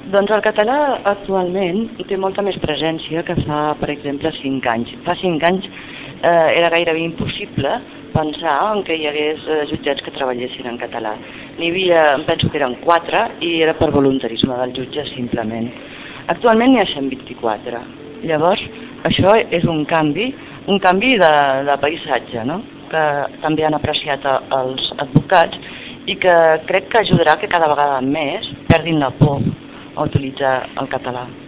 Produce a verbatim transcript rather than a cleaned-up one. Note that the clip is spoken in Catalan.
Doncs el català actualment té molta més presència que fa, per exemple, cinc anys. Fa cinc anys eh, era gairebé impossible pensar en què hi hagués eh, jutjats que treballessin en català. N'hi havia, em penso que eren quatre, i era per voluntarisme del jutge simplement. Actualment n'hi ha cent vint-i-quatre. Llavors, això és un canvi, un canvi de, de paisatge, no? Que també han apreciat els advocats i que crec que ajudarà que cada vegada més perdin la por a utilitzar el català.